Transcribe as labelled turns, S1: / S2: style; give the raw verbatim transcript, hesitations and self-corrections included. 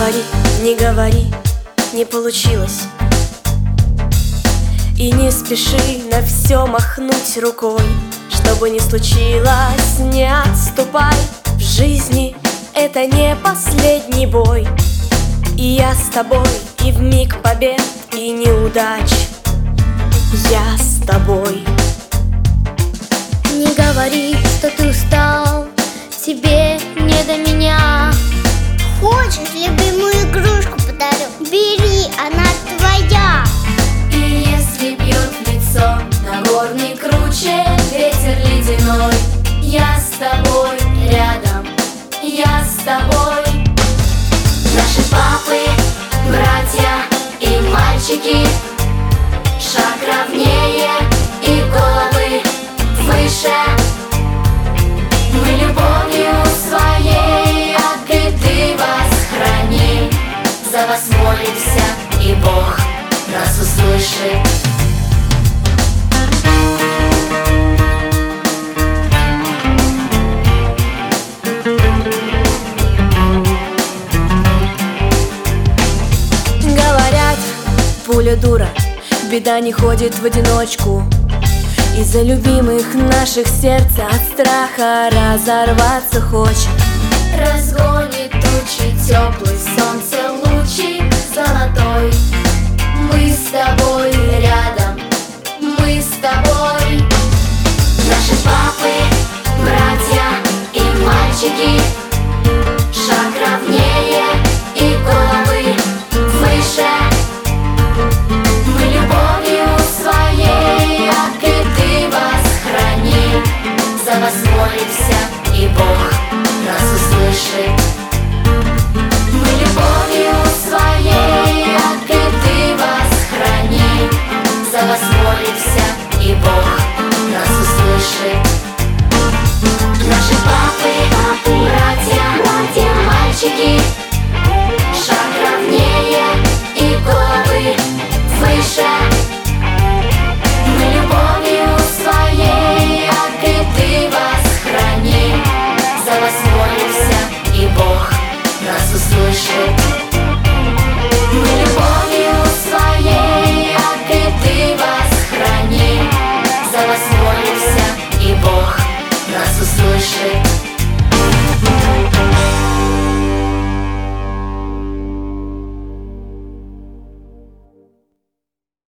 S1: говори, не говори, не получилось. И не спеши на все махнуть рукой. Что бы ни случилось, не отступай. В жизни это не последний бой. И я с тобой и в миг побед и неудач. Я с тобой.
S2: Не говори, что ты устал, тебе не до меня.
S3: Хочешь, любимую игрушку подарю? Бери, она твоя.
S4: И если бьет в лицо Нагорный круче ветер ледяной, я с тобой рядом, я с тобой. Наши папы, братья и мальчики, шаг ровнее и головы выше. Мы любовью своей от беды вас храним. За вас молимся, и Бог нас услышит.
S1: Говорят, пуля дура, беда не ходит в одиночку. Из-за любимых наших сердце от страха разорваться хочет.
S4: Разгонит тучи теплый солнце лучик золотой. Мы с тобой рядом, мы с тобой.